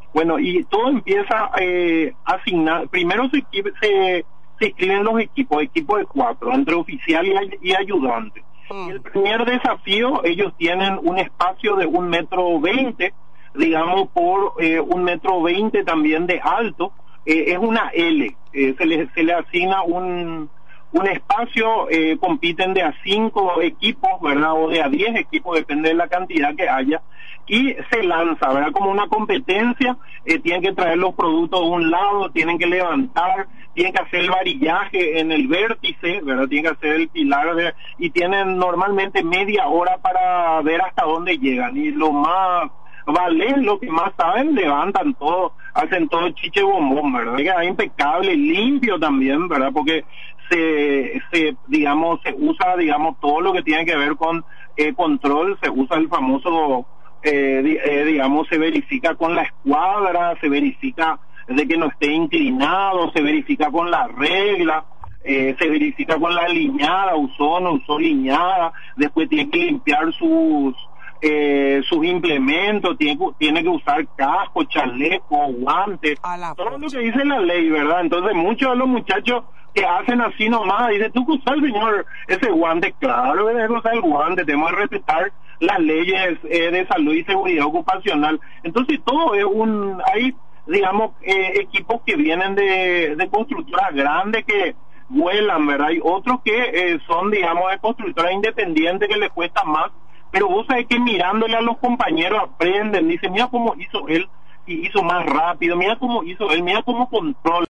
Bueno, y todo empieza a asignar, primero se inscriben los equipos de cuatro, entre oficial y ayudante. Y el primer desafío, ellos tienen un espacio de 1,20 m, digamos, por 1,20 m también de alto. Es una L, se le asigna un espacio, compiten de a 5 equipos, ¿verdad? O de a 10 equipos, depende de la cantidad que haya, y se lanza, ¿verdad? Como una competencia, tienen que traer los productos de un lado, tienen que levantar, tienen que hacer el varillaje en el vértice, ¿verdad? Tienen que hacer el pilar, y tienen normalmente media hora para ver hasta dónde llegan, y lo más valen, lo que más saben, levantan todo, hacen todo chiche bombón, ¿verdad? Queda impecable, limpio también, ¿verdad? Porque digamos, se usa, digamos, todo lo que tiene que ver con control, se usa el famoso, digamos, se verifica con la escuadra, se verifica de que no esté inclinado, se verifica con la regla, se verifica con la liñada, usó o no usó liñada, después tiene que limpiar sus implementos, tiene que usar casco, chaleco, guantes, todo lo que dice la ley, ¿verdad? Entonces muchos de los muchachos que hacen así nomás, dicen, ¿tú usas, señor, ese guante? Claro que debes usar el guante, tenemos que respetar las leyes de salud y seguridad ocupacional. Entonces todo es hay, digamos, equipos que vienen de constructoras grandes que vuelan, ¿verdad? Hay otros que son, digamos, de constructoras independientes que les cuesta más, pero vos sabés que mirándole a los compañeros aprenden, dicen, mira cómo hizo él y hizo más rápido, mira cómo hizo él, mira cómo controla.